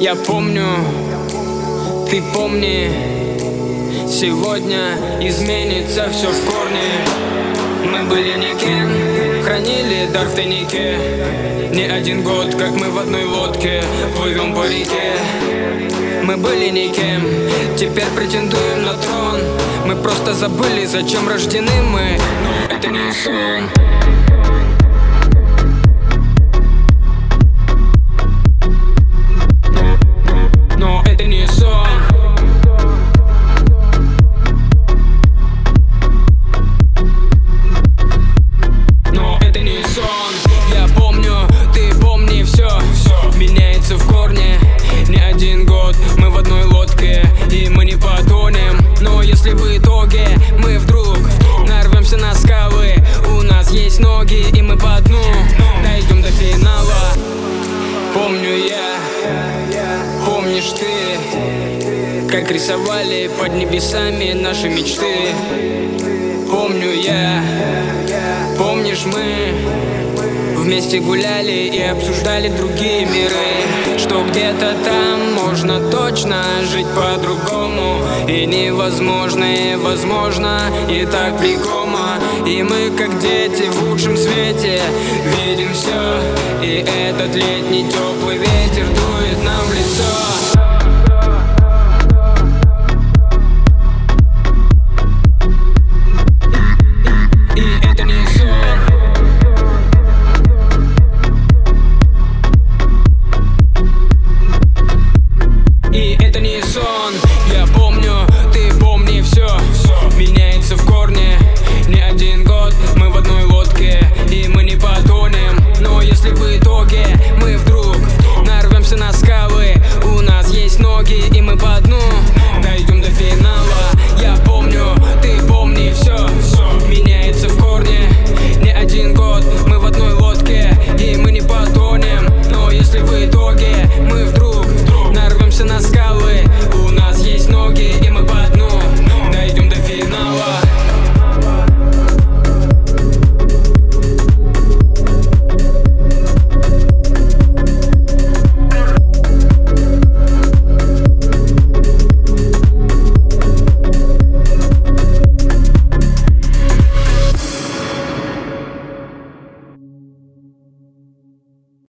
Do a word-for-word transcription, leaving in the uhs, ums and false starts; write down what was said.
Я помню, ты помни, сегодня изменится все в корне. Мы были никем, хранили дар в тайнике. Не один год, как мы в одной лодке плывем по реке. Мы были никем, теперь претендуем на трон. Мы просто забыли, зачем рождены мы, но это не сон. Но это не сон. Но это не сон. Я помню, ты помни, все меняется в корне. Не один год, мы в одной лодке, и мы не потонем. Но если в итоге мы вдруг нарвемся на скалы, у нас есть ноги, и мы по дну дойдем до финала. Помню я, помнишь ты, как рисовали под небесами наши мечты. Помню я, помнишь мы вместе гуляли и обсуждали другие миры, что где-то там можно точно жить по-другому, и невозможное возможно, и так влекомо. И мы, как дети в лучшем свете, видим все, и этот летний теплый ветер дует нам в лицо.